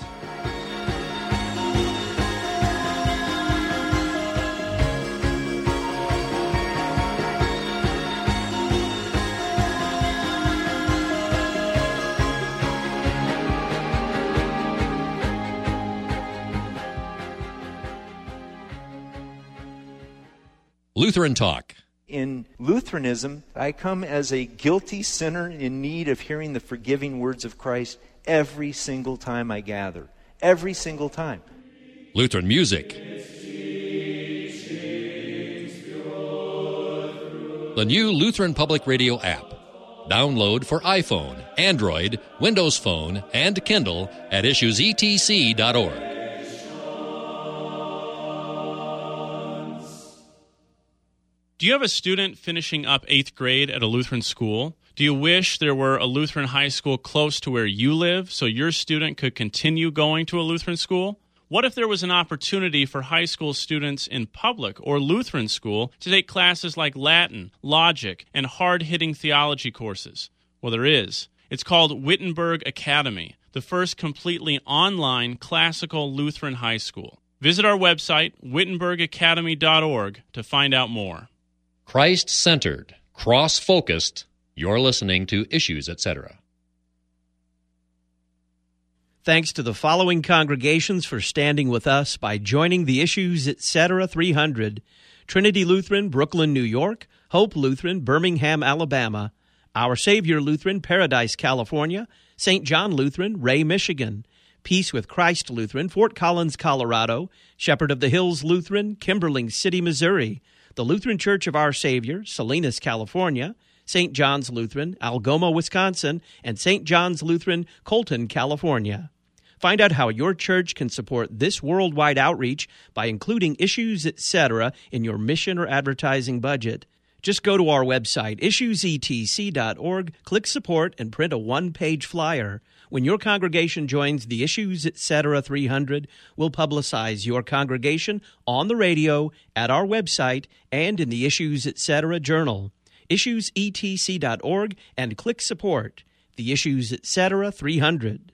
Lutheran Talk. In Lutheranism, I come as a guilty sinner in need of hearing the forgiving words of Christ every single time I gather. Every single time. Lutheran music. The new Lutheran Public Radio app. Download for iPhone, Android, Windows Phone, and Kindle at issuesetc.org. Do you have a student finishing up 8th grade at a Lutheran school? Do you wish there were a Lutheran high school close to where you live so your student could continue going to a Lutheran school? What if there was an opportunity for high school students in public or Lutheran school to take classes like Latin, logic, and hard-hitting theology courses? Well, there is. It's called Wittenberg Academy, the first completely online classical Lutheran high school. Visit our website, wittenbergacademy.org, to find out more. Christ-centered, cross-focused, you're listening to Issues, Etc. Thanks to the following congregations for standing with us by joining the Issues, Etc. 300. Trinity Lutheran, Brooklyn, New York. Hope Lutheran, Birmingham, Alabama. Our Savior Lutheran, Paradise, California. St. John Lutheran, Ray, Michigan. Peace with Christ Lutheran, Fort Collins, Colorado. Shepherd of the Hills Lutheran, Kimberling City, Missouri. The Lutheran Church of Our Savior, Salinas, California, St. John's Lutheran, Algoma, Wisconsin, and St. John's Lutheran, Colton, California. Find out how your church can support this worldwide outreach by including Issues, Etc. in your mission or advertising budget. Just go to our website, issuesetc.org, click support, and print a one-page flyer. When your congregation joins the Issues Etc. 300, we'll publicize your congregation on the radio, at our website, and in the Issues Etc. Journal. Issuesetc.org and click support. The Issues Etc. 300.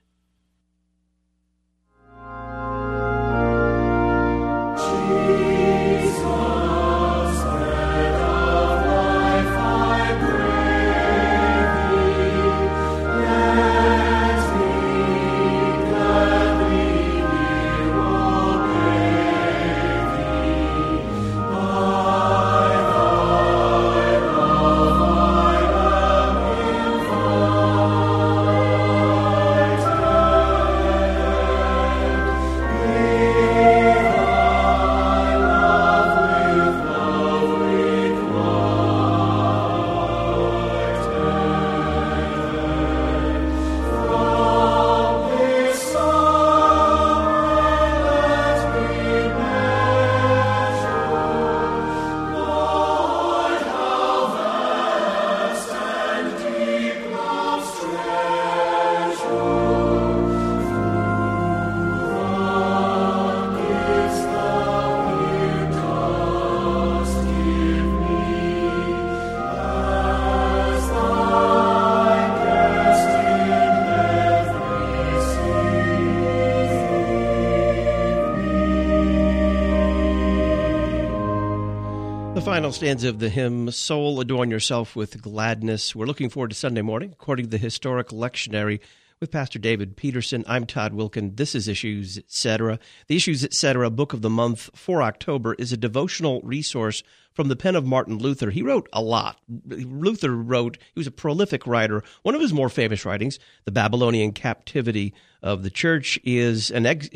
Final stanza of the hymn, Soul, Adorn Yourself with Gladness. We're looking forward to Sunday morning, according to the Historic Lectionary, with Pastor David Peterson. I'm Todd Wilkin. This is Issues Etc. The Issues Etc. Book of the Month for October is a devotional resource from the pen of Martin Luther. He wrote a lot. He was a prolific writer. One of his more famous writings, The Babylonian Captivity of the Church, is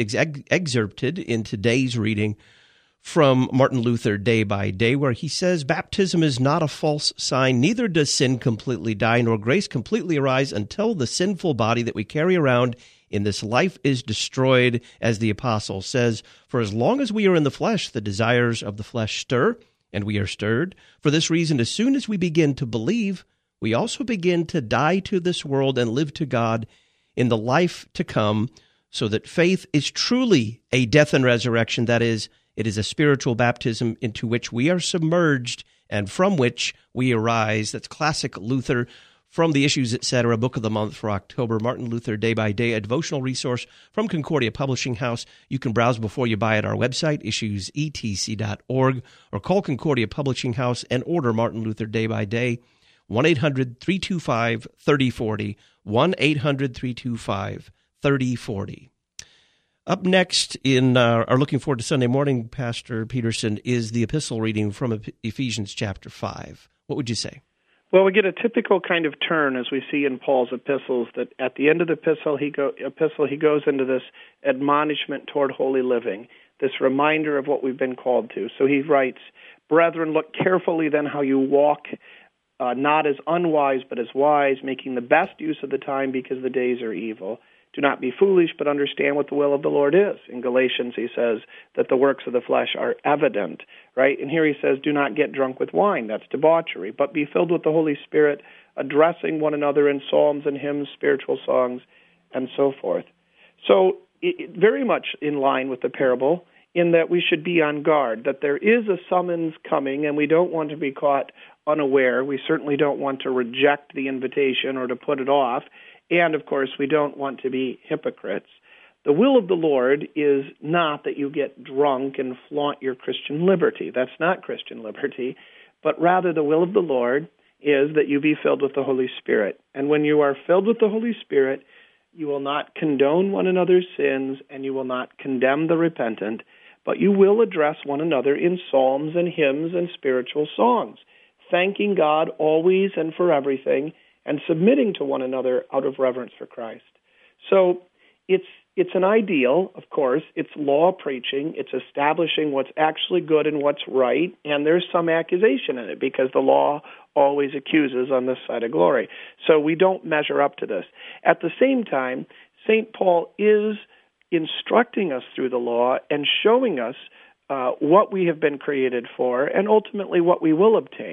excerpted in today's reading from Martin Luther, Day by Day, where he says, baptism is not a false sign, neither does sin completely die, nor grace completely arise until the sinful body that we carry around in this life is destroyed, as the apostle says, for as long as we are in the flesh, the desires of the flesh stir, and we are stirred. For this reason, as soon as we begin to believe, we also begin to die to this world and live to God in the life to come, so that faith is truly a death and resurrection, that is, it is a spiritual baptism into which we are submerged and from which we arise. That's classic Luther from the Issues Etc. Book of the Month for October. Martin Luther, Day by Day, a devotional resource from Concordia Publishing House. You can browse before you buy at our website, issuesetc.org, or call Concordia Publishing House and order Martin Luther, Day by Day, 1-800-325-3040, 1-800-325-3040. Up next in our Looking Forward to Sunday Morning, Pastor Peterson, is the epistle reading from Ephesians chapter 5. What would you say? Well, we get a typical kind of turn as we see in Paul's epistles, that at the end of the epistle he goes into this admonishment toward holy living, this reminder of what we've been called to. So he writes, "Brethren, look carefully then how you walk, not as unwise but as wise, making the best use of the time because the days are evil. Do not be foolish, but understand what the will of the Lord is." In Galatians, he says that the works of the flesh are evident, right? And here he says, do not get drunk with wine. That's debauchery. But be filled with the Holy Spirit, addressing one another in psalms and hymns, spiritual songs, and so forth. So very much in line with the parable, in that we should be on guard, that there is a summons coming, and we don't want to be caught unaware. We certainly don't want to reject the invitation or to put it off. And, of course, we don't want to be hypocrites. The will of the Lord is not that you get drunk and flaunt your Christian liberty. That's not Christian liberty. But rather, the will of the Lord is that you be filled with the Holy Spirit. And when you are filled with the Holy Spirit, you will not condone one another's sins, and you will not condemn the repentant, but you will address one another in psalms and hymns and spiritual songs, thanking God always and for everything, and submitting to one another out of reverence for Christ. So it's an ideal, of course. It's law preaching. It's establishing what's actually good and what's right, and there's some accusation in it because the law always accuses on this side of glory. So we don't measure up to this. At the same time, St. Paul is instructing us through the law and showing us what we have been created for and ultimately what we will obtain,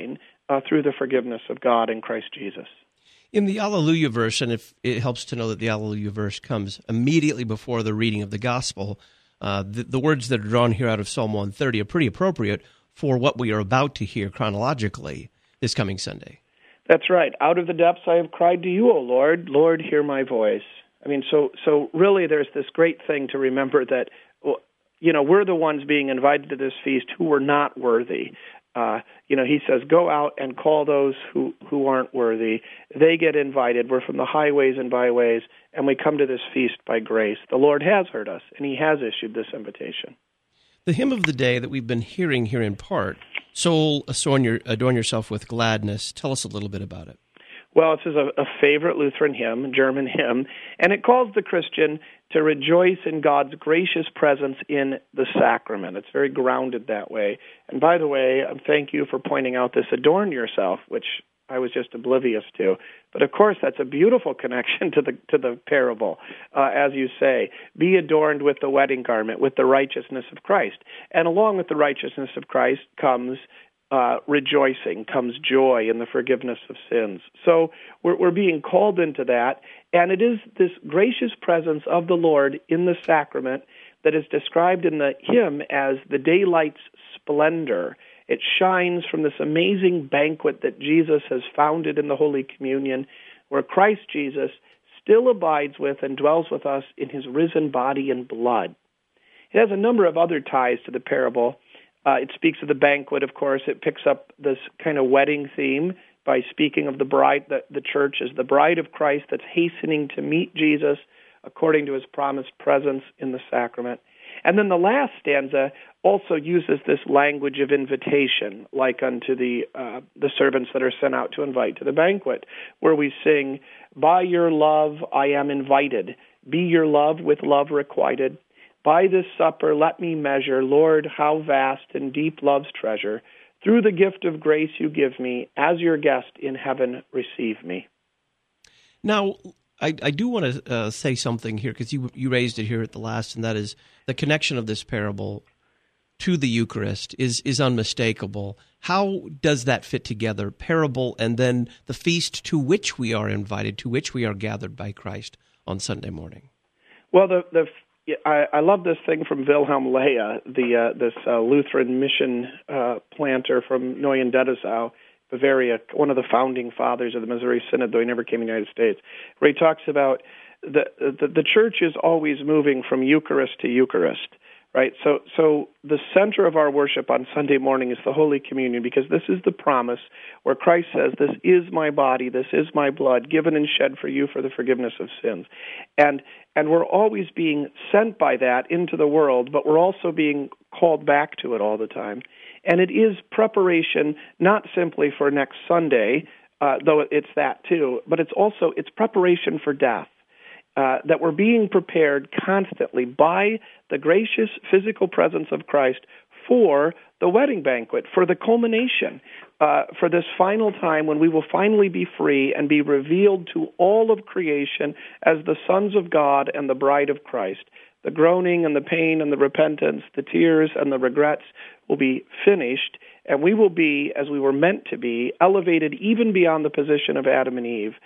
through the forgiveness of God in Christ Jesus. In the Alleluia verse, and if it helps to know that the Alleluia verse comes immediately before the reading of the Gospel, the words that are drawn here out of Psalm 130 are pretty appropriate for what we are about to hear chronologically this coming Sunday. That's right. Out of the depths I have cried to you, O Lord. Lord, hear my voice. I mean, so really there's this great thing to remember that, we're the ones being invited to this feast who were not worthy. He says, go out and call those who aren't worthy. They get invited. We're from the highways and byways, and we come to this feast by grace. The Lord has heard us, and he has issued this invitation. The hymn of the day that we've been hearing here in part, Soul, adorn yourself with gladness. Tell us a little bit about it. Well, this is a favorite Lutheran hymn, German hymn, and it calls the Christian to rejoice in God's gracious presence in the sacrament. It's very grounded that way. And by the way, thank you for pointing out this adorn yourself, which I was just oblivious to. But of course, that's a beautiful connection to the parable, as you say. Be adorned with the wedding garment, with the righteousness of Christ. And along with the righteousness of Christ comes rejoicing, comes joy in the forgiveness of sins. So we're being called into that, and it is this gracious presence of the Lord in the sacrament that is described in the hymn as the daylight's splendor. It shines from this amazing banquet that Jesus has founded in the Holy Communion, where Christ Jesus still abides with and dwells with us in his risen body and blood. It has a number of other ties to the parable. It speaks of the banquet, of course. It picks up this kind of wedding theme by speaking of the bride, the church as the bride of Christ that's hastening to meet Jesus according to his promised presence in the sacrament. And then the last stanza also uses this language of invitation, like unto the servants that are sent out to invite to the banquet, where we sing, by your love I am invited, be your love with love requited. By this supper let me measure, Lord, how vast and deep love's treasure. Through the gift of grace you give me, as your guest in heaven receive me. Now, I do want to say something here, because you raised it here at the last, and that is the connection of this parable to the Eucharist is unmistakable. How does that fit together, parable and then the feast to which we are invited, to which we are gathered by Christ on Sunday morning? Well, I love this thing from Wilhelm Leah, this Lutheran mission planter from Neuendettelsau, Bavaria, one of the founding fathers of the Missouri Synod, though he never came to the United States, where he talks about the church is always moving from Eucharist to Eucharist, right? So the center of our worship on Sunday morning is the Holy Communion, because this is the promise where Christ says, this is my body, this is my blood, given and shed for you for the forgiveness of sins. And we're always being sent by that into the world, but we're also being called back to it all the time. And it is preparation not simply for next Sunday, though it's that too, but it's preparation for death. That we're being prepared constantly by the gracious physical presence of Christ for the wedding banquet, for the culmination, for this final time when we will finally be free and be revealed to all of creation as the sons of God and the bride of Christ. The groaning and the pain and the repentance, the tears and the regrets will be finished, and we will be, as we were meant to be, elevated even beyond the position of Adam and Eve,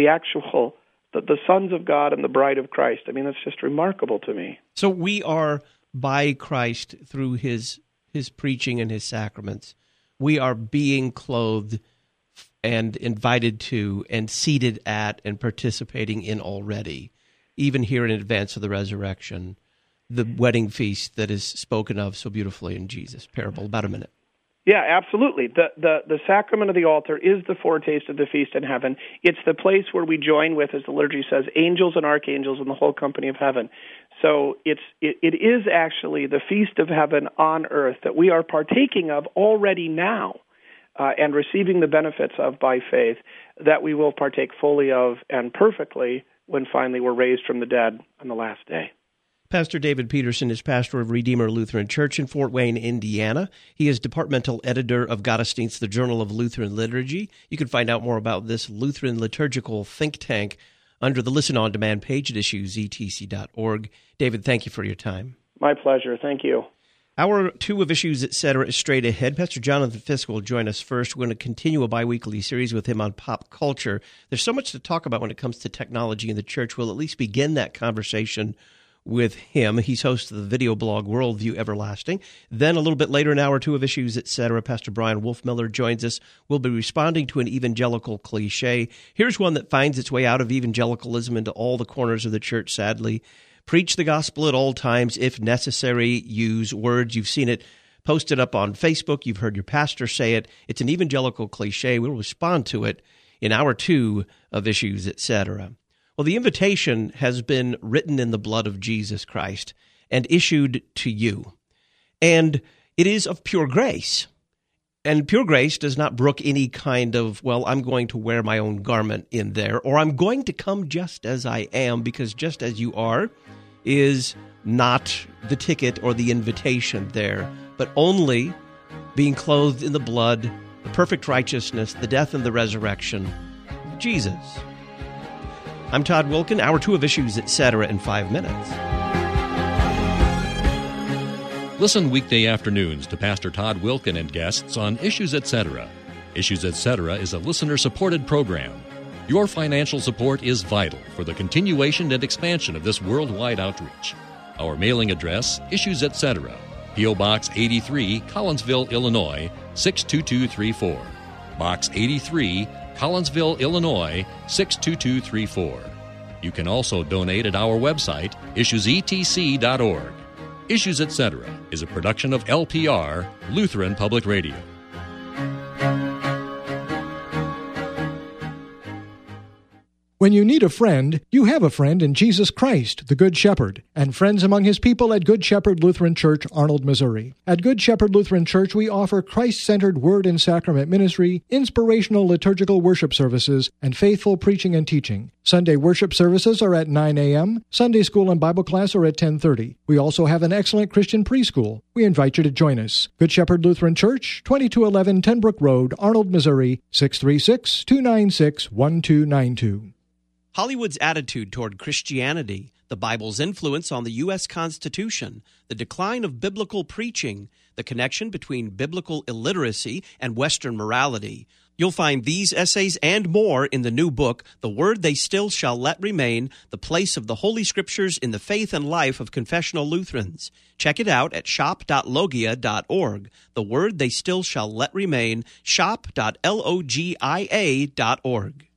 the sons of God and the bride of Christ. I mean, that's just remarkable to me. So we are by Christ through his preaching and his sacraments. We are being clothed and invited to and seated at and participating in already, even here in advance of the resurrection, the wedding feast that is spoken of so beautifully in Jesus' parable. About a minute. Yeah, absolutely. The sacrament of the altar is the foretaste of the feast in heaven. It's the place where we join with, as the liturgy says, angels and archangels and the whole company of heaven. So it is actually the feast of heaven on earth that we are partaking of already now and receiving the benefits of by faith, that we will partake fully of and perfectly when finally we're raised from the dead on the last day. Pastor David Peterson is pastor of Redeemer Lutheran Church in Fort Wayne, Indiana. He is departmental editor of Gottesdienst, the Journal of Lutheran Liturgy. You can find out more about this Lutheran liturgical think tank under the Listen On Demand page at issuesetc.org. David, thank you for your time. My pleasure. Thank you. Hour 2 of Issues, Etc. is straight ahead. Pastor Jonathan Fisk will join us first. We're going to continue a bi-weekly series with him on pop culture. There's so much to talk about when it comes to technology in the church. We'll at least begin that conversation with him. He's host of the video blog Worldview Everlasting. Then a little bit later in Hour 2 of Issues, Etc., Pastor Brian Wolfmiller joins us. We'll be responding to an evangelical cliche. Here's one that finds its way out of evangelicalism into all the corners of the church, sadly. Preach the gospel at all times. If necessary, use words. You've seen it posted up on Facebook. You've heard your pastor say it. It's an evangelical cliche. We'll respond to it in Hour 2 of Issues, Etc. Well, the invitation has been written in the blood of Jesus Christ and issued to you. And it is of pure grace. And pure grace does not brook any kind of, well, I'm going to wear my own garment in there, or I'm going to come just as I am, because just as you are is not the ticket or the invitation there, but only being clothed in the blood, the perfect righteousness, the death and the resurrection of Jesus. I'm Todd Wilken. Hour 2 of Issues, Etc. in 5 minutes. Listen weekday afternoons to Pastor Todd Wilken and guests on Issues, Etc. Issues, Etc. is a listener-supported program. Your financial support is vital for the continuation and expansion of this worldwide outreach. Our mailing address, Issues, Etc., P.O. Box 83, Collinsville, Illinois, 62234. Box 83, Collinsville, Illinois, 62234. You can also donate at our website, issuesetc.org. Issues, Etc. is a production of LPR, Lutheran Public Radio. When you need a friend, you have a friend in Jesus Christ, the Good Shepherd, and friends among his people at Good Shepherd Lutheran Church, Arnold, Missouri. At Good Shepherd Lutheran Church, we offer Christ-centered word and sacrament ministry, inspirational liturgical worship services, and faithful preaching and teaching. Sunday worship services are at 9 a.m., Sunday school and Bible class are at 10:30. We also have an excellent Christian preschool. We invite you to join us. Good Shepherd Lutheran Church, 2211 Tenbrook Road, Arnold, Missouri, 636-296-1292. Hollywood's attitude toward Christianity, the Bible's influence on the U.S. Constitution, the decline of biblical preaching, the connection between biblical illiteracy and Western morality. You'll find these essays and more in the new book, The Word They Still Shall Let Remain, The Place of the Holy Scriptures in the Faith and Life of Confessional Lutherans. Check it out at shop.logia.org. The Word They Still Shall Let Remain, shop.logia.org.